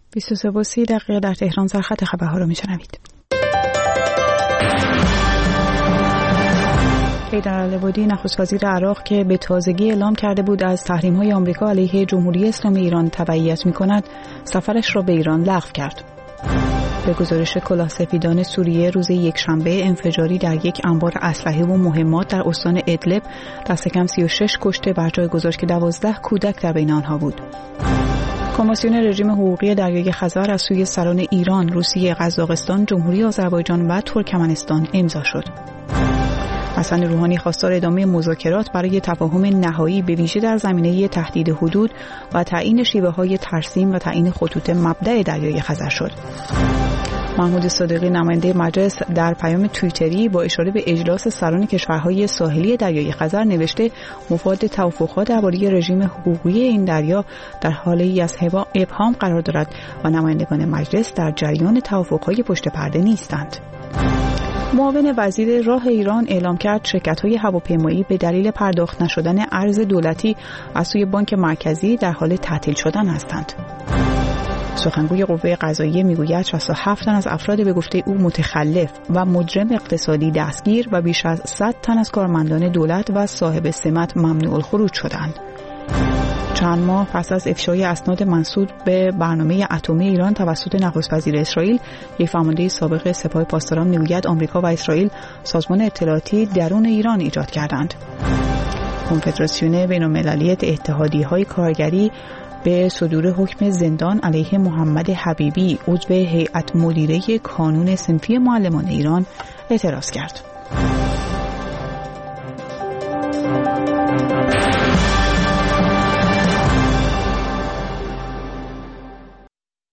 23:30 در تهران سرخط خبرها رو میشنوید. حیدر العبادی نخست وزیر عراق که به تازگی اعلام کرده بود از تحریم‌های آمریکا علیه جمهوری اسلامی ایران تبعیت می‌کند، سفرش را به ایران لغو کرد. به گزارش کلاه سفیدان سوریه روز یکشنبه انفجاری در یک انبار اسلحه و مهمات در استان ادلب دست کم 36 کشته بر جای گذاشت که 12 کودک در بین آنها بود. کنوانسیون رژیم حقوقی دریای خزر از سوی سران ایران، روسیه، قزاقستان، جمهوری آذربایجان و ترکمنستان امضا شد. حسن روحانی خواستار ادامه مذاکرات برای تفاهم نهایی به ویژه در زمینه تهدید حدود و تعیین شیوه‌های ترسیم و تعیین خطوط مبدأ دریای خزر شد. محمود صادقی نماینده مجلس در پیام توییتری با اشاره به اجلاس سران کشورهای ساحلی دریای خزر نوشته مفاد توافقات درباره رژیم حقوقی این دریا در حالی از ابهام قرار دارد و نمایندگان مجلس در جریان توافقهای پشت پرده نیستند. معاون وزیر راه ایران اعلام کرد شرکت‌های هواپیمایی به دلیل پرداخت نشدن ارز دولتی از سوی بانک مرکزی در حال تعطیل شدن هستند. سخنگوی قوه قضاییه میگوید 67 تن از افراد به گفته او متخلف و مجرم اقتصادی دستگیر و بیش از 100 تن از کارمندان دولت و صاحب سمت ممنوع الخروج شدند. چند ماه پس از افشای اسناد منسوب به برنامه اتمی ایران توسط نخست وزیر اسرائیل، یک فرمانده سابق سپاه پاسداران میگوید آمریکا و اسرائیل سازمان اطلاعاتی درون ایران ایجاد کردند. کنفدراسیون بین‌المللی اتحادیه‌های کارگری به صدور حکم زندان علیه محمد حبیبی عضو هیئت مدیره کانون صنفی معلمان ایران اعتراض کرد.